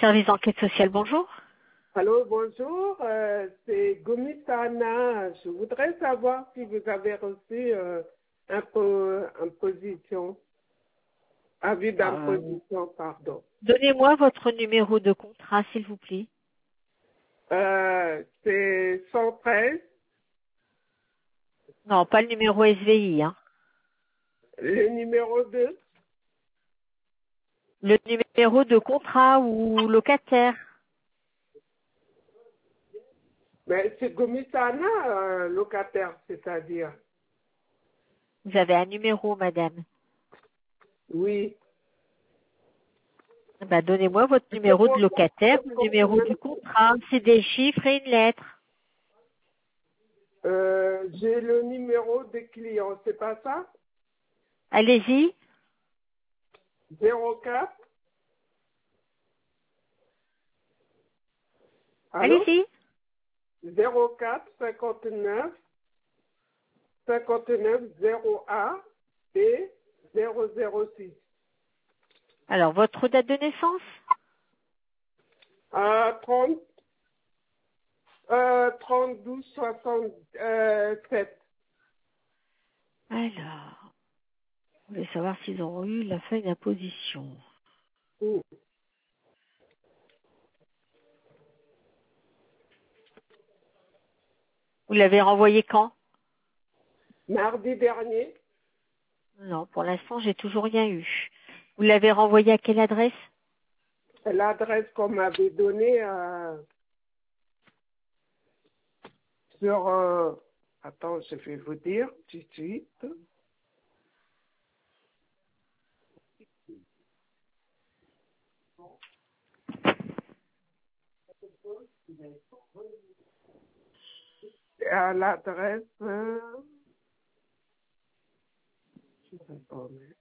Service d'enquête sociale, bonjour. Allô, bonjour, c'est Gomisana. Je voudrais savoir si vous avez reçu imposition, avis d'imposition, pardon. Donnez-moi votre numéro de contrat, s'il vous plaît. C'est 113, Non, pas le numéro SVI, hein. le numéro 2. Le numéro de contrat ou locataire. Mais c'est Gomisana, locataire, c'est-à-dire. Vous avez un numéro, madame. Oui. Donnez-moi votre numéro de locataire, le numéro du contrat. C'est des chiffres et une lettre. J'ai le numéro des clients, c'est pas ça? Allez-y. 04. Allô? Allez-y. 04 59 59 01 et 006. Alors, votre date de naissance? 30 32 67. Alors, vous voulez savoir s'ils ont eu la feuille d'imposition. Mm. Vous l'avez renvoyé quand? Mardi dernier, Non, pour l'instant, j'ai toujours rien eu. Vous l'avez renvoyé à quelle adresse? l'adresse qu'on m'avait donnée sur... attends, je vais vous dire tout de suite. À l'adresse... je sais pas, mais-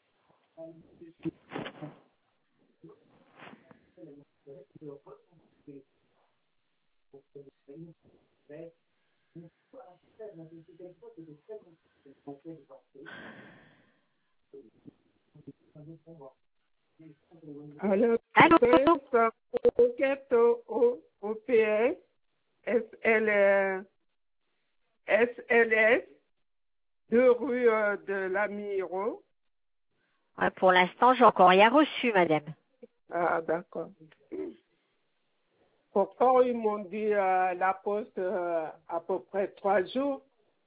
à Allô? l'adresse Enquête OPS SLS 2 rue de la Miro. Ouais, pour l'instant, j'ai encore rien reçu, madame. Ah, d'accord. Pourtant, ils m'ont dit la poste à peu près 3 jours.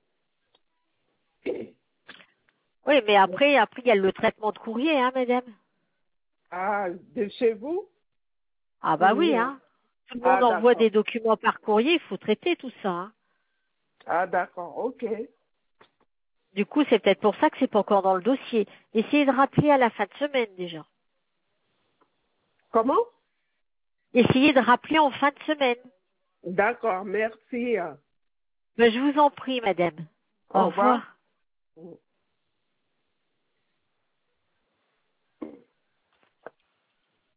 Oui, mais après, il y a le traitement de courrier, hein, madame. Ah, de chez vous? Ah bah oui, Oui. hein. Tout le Ah, monde envoie d'accord. des documents par courrier, il faut traiter tout ça, hein. Ah, d'accord. OK. Du coup, c'est peut-être pour ça que c'est pas encore dans le dossier. Essayez de rappeler à la fin de semaine, déjà. Comment? Essayez de rappeler en fin de semaine. D'accord. Merci. Ben, je vous en prie, madame. Au Au revoir. revoir.